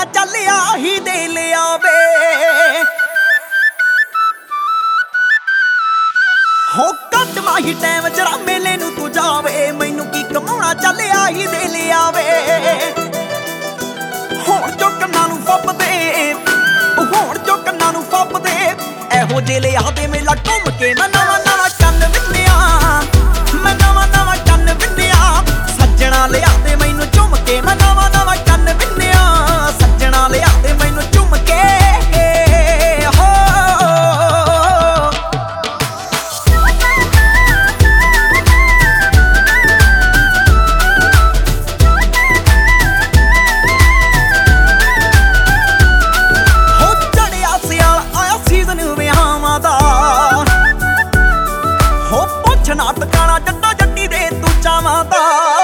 ਚੱਲ ਆਹੀ ਦੇ ਲਿਆਵੇ। ਹੋ ਕੱਟ ਮਾਹੀ ਟਾਈਮ ਜਰਾ ਮੇਲੇ ਨੂੰ ਤੂੰ ਜਾਵੇ, ਮੈਨੂੰ ਕੀ ਕਮਾਉਣਾ ਚੱਲ ਆਹੀ ਦੇ ਲਿਆਵੇ। ਹੁਣ ਜੋ ਕੰਨਾਂ ਨੂੰ ਫੱਬਦੇ, ਹੁਣ ਜੋ ਕੰਨਾਂ ਨੂੰ ਫੱਬਦੇ, ਇਹੋ ਜਿਹੇ ਲਿਆ ਦੇ ਮੇਲਾ ਘੁੰਮ ਕੇ ਮੈਂ ਨਵਾਂ ਨਵਾਂ ਕੰਨ ਵਿੰਨਿਆ, ਮੈਂ ਨਵਾਂ ਨਵਾਂ ਕੰਨ ਵਿੰਨਿਆ। ਸੱਜਣਾ ਲਿਆ ਦੇ ਮੈਨੂੰ ਝੁੰਮ ਕੇ ਮੈਂ ਨਵਾਂ ਨਵਾਂ ਕੰਨ ਵਿੰਨਿਆ, ਸੱਜਣਾ ਲਿਆ ਦੇ ਮੈਨੂੰ ਝੁੰਮ ਕੇ ਹੋ। ਹੋ ਚੜਿਆ ਸਿਆਲ ਆਇਆ ਸੀਜ਼ਨ ਵਿਆਹਾਂ ਦਾ, ਹੋ ਪੁੱਛਣਾ ਟਿਕਾਣਾ ਜੱਟਾ ਜੱਟੀ ਦੇ ਤੂੰ ਚਾਵਾਂ ਦਾ।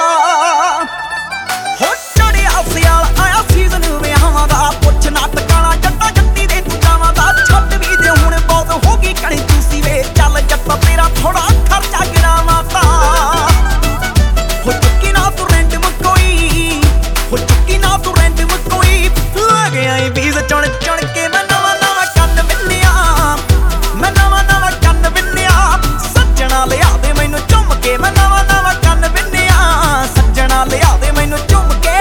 ਹੋ ਚੜਿਆ ਸਿਆਲ ਆਇਆ ਸੀਜ਼ਨ ਵਿਆਹਾਂ ਦਾ, ਪੁੱਛਣਾ ਟਿਕਾਣਾ ਜੱਟਾ ਜੱਟੀ ਦੇ ਤੂੰ ਚਾਵਾਂ ਦਾ। ਛੱਡ ਵੀ ਦੇ ਹੁਣ ਬਹੁਤ ਹੋ ਗਈ ਕਣੀ ਤੁਸੀਂ ਵੇ, ਚੱਲ ਜੱਟਾ ਤੇਰਾ ਥੋੜਾ ਖਰਚਾ ਗਿਰਾਵਾਂ ਤਾਂ। ਹੋ ਚੁੱਕੀ ਨਾ ਤੂੰ ਰੈਂਟ ਮਕੋਈ, ਹੋ ਚੁੱਕੀ ਨਾ ਤੂੰ ਰੈਂਟ ਮਕੋਈ। ਲੱਗ ਆਈ ਵੀਜ਼ ਚੁਣ ਚੁਣ ਕੇ ਮੈਂ ਨਵਾਂ ਨਵਾਂ ਕੰਨ ਵਿੰਨਿਆ, ਮੈਂ ਨਵਾਂ ਨਵਾਂ ਕੰਨ ਵਿੰਨਿਆ। ਸੱਜਣਾ ਲਿਆ ਦੇ ਮੈਨੂੰ ਝੁੰਮ ਕੇ ਮੈਂ ਨਵਾਂ ਨਵਾਂ ਕੰਨ ਵਿੰਨਿਆ, ਸੱਜਣਾ ਲਿਆ ਦੇ ਮੈਨੂੰ ਝੁੰਮ ਕੇ।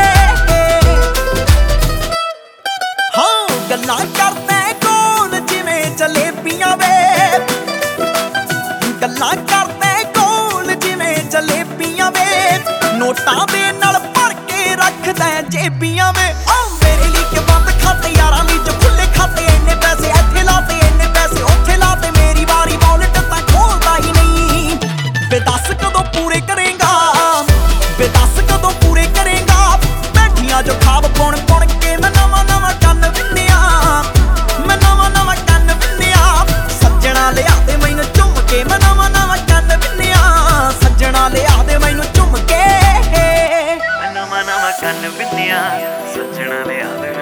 ਹਾਂ ਗੱਲਾਂ ਕਰਦਾ ਕੌਣ ਜਿਵੇਂ ਜਲੇਬੀਆਂ ਵੇ, ਗੱਲਾਂ ਕਰਦਾ ਕੌਣ ਜਿਵੇਂ ਜਲੇਬੀਆਂ ਵੇ। ਨੋਟਾਂ ਦੇ ਨਾਲ ਭਰ ਕੇ ਰੱਖਦਾ ਜੇਬੀਆਂ ਵੇ। ਮੇਰੇ ਲਈ ਕਿ ਬੰਦ ਖਾਤੇ ਯਾਰਾਂ ਲਈ ਜੋ ਖੁੱਲੇ ਖਾਤੇ, ਇੰਨੇ ਪੈਸੇ ਇੱਥੇ ਲਾਤੇ ਇੰਨੇ ਪੈਸੇ ਉੱਥੇ ਲਾਤੇ। ਮੇਰੀ ਵਾਰੀ ਵੌਲਟ ਤਾਂ ਖੋਲਦਾ ਹੀ ਨਹੀਂ, ਵੇ ਦੱਸ ਕਦੋਂ ਪੂਰੇ ਕਰੇਂਗਾ, ਵੇ ਦੱਸ ਕਦੋਂ ਪੂਰੇ ਕਰੇਂਗਾ। ਬੈਠੀਆਂ ਜੋ ਖਾਬ ਪੁਣ ਪੁਣ ਕੇ ਮੈਂ ਨਵਾਂ ਨਵਾਂ ਕੰਨ ਵਿੰਨਿਆ, ਮੈਂ ਨਵਾਂ ਨਵਾਂ ਕੰਨ ਵਿੰਨਿਆ। ਸੱਜਣਾ ਲਿਆ ਦੇ ਮੈਨੂੰ ਝੁੰਮ ਕੇ ਮੈਂ ਨਵਾਂ ਨਵਾਂ ਕੰਨ ਵਿੰਨਿਆ, ਸੱਜਣਾ ਲਿਆ ਦੇ ਮੈਨੂੰ ਝੁੰਮ ਕੇ। ਮੈਂ ਨਵਾਂ ਨਵਾਂ ਕੰਨ ਵਿੰਨਿਆ, ਸੱਜਣਾ ਲਿਆ ਦੇ